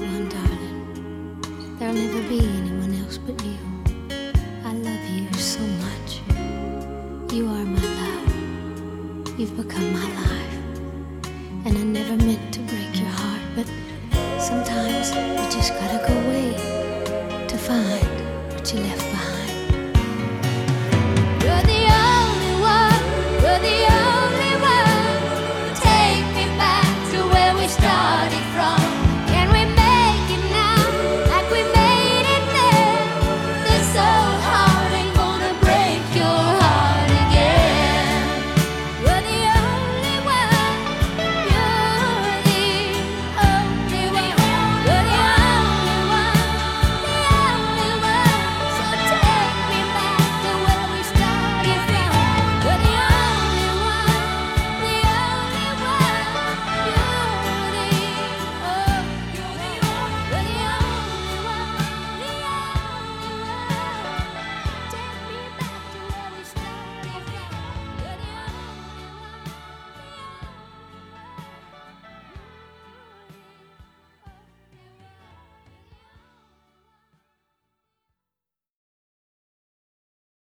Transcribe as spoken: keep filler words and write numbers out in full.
one, darling. There'll never be anyone else but you. I love you so much. You are my love. You've become my life. And I never meant to break your heart, but sometimes you just gotta go away to find what you left behind.